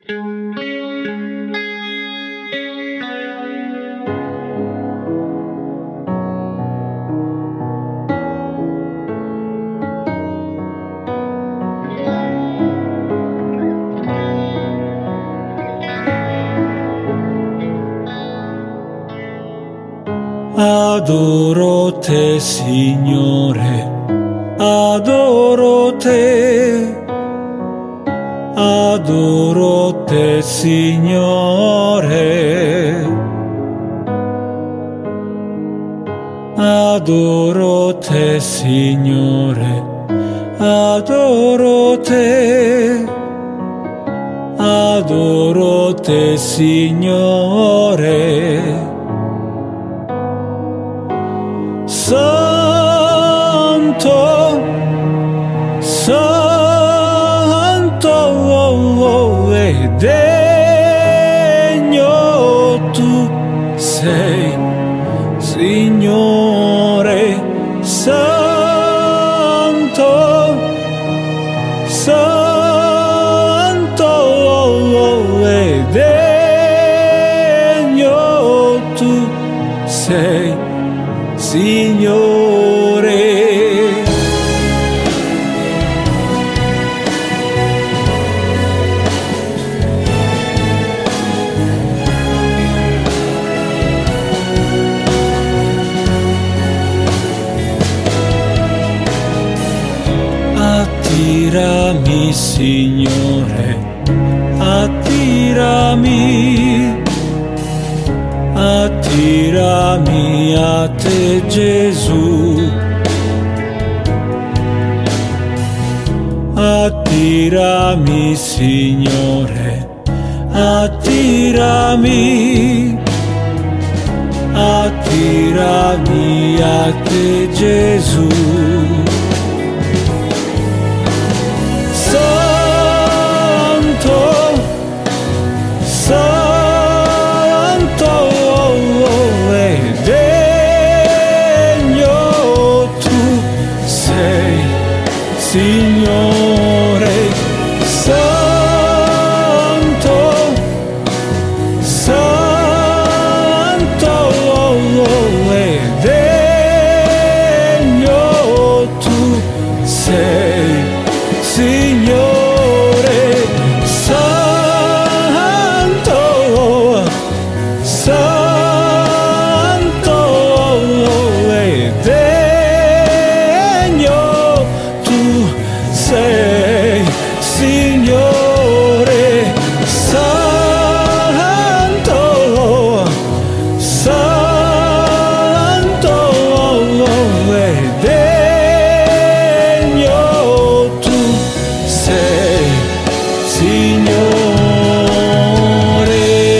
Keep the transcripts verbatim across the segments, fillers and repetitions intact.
Adoro te, Signore, adoro te, adoro te, Signore, adoro te, Signore, adoro te, adoro te, Signore. Santo, santo, oh, oh, e degno tu sei, Signore. Santo, santo, oh, oh, e degno tu sei, Signore. Attirami, Signore, attirami, attirami a te, Gesù, attirami, Signore, attirami, attirami a te, Gesù. Santo, santo, Signore. Santo, santo, oh, e degno tu sei, Signore. Santo, santo, oh, e degno sei, Signore. Santo, santo, oh, e degno tu sei, Signore.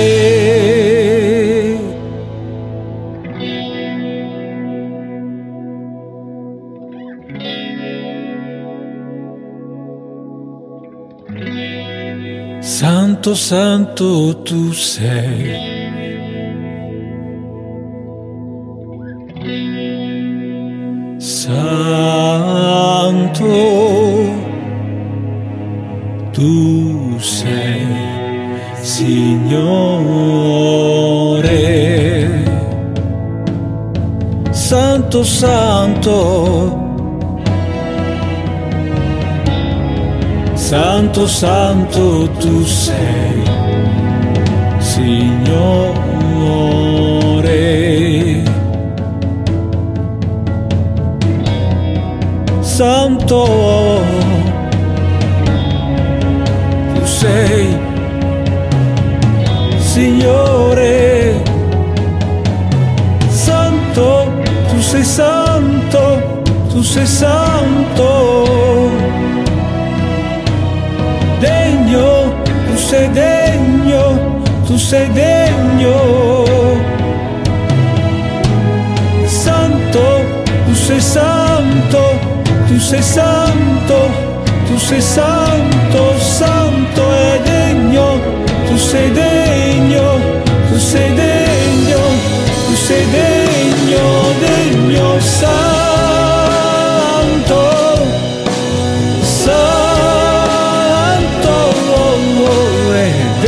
Santo, santo tu sei, santo tu sei, Signore. Santo, santo, santo, santo tu sei, Signore. Santo tu sei, Signore. Santo, tu sei santo, tu sei santo. Degno, tu sei degno, tu sei degno. Santo, tu sei santo, tu sei santo, tu sei santo, santo e degno, tu sei degno, tu sei degno, tu sei degno, degno, santo, santo, oh, oh, e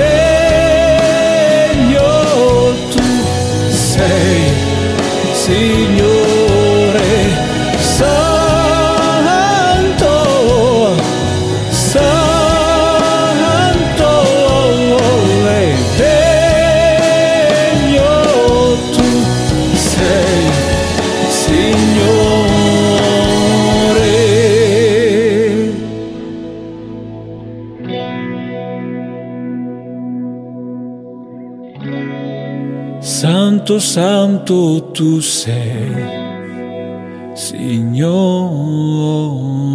Santo, santo tu sei, Signore.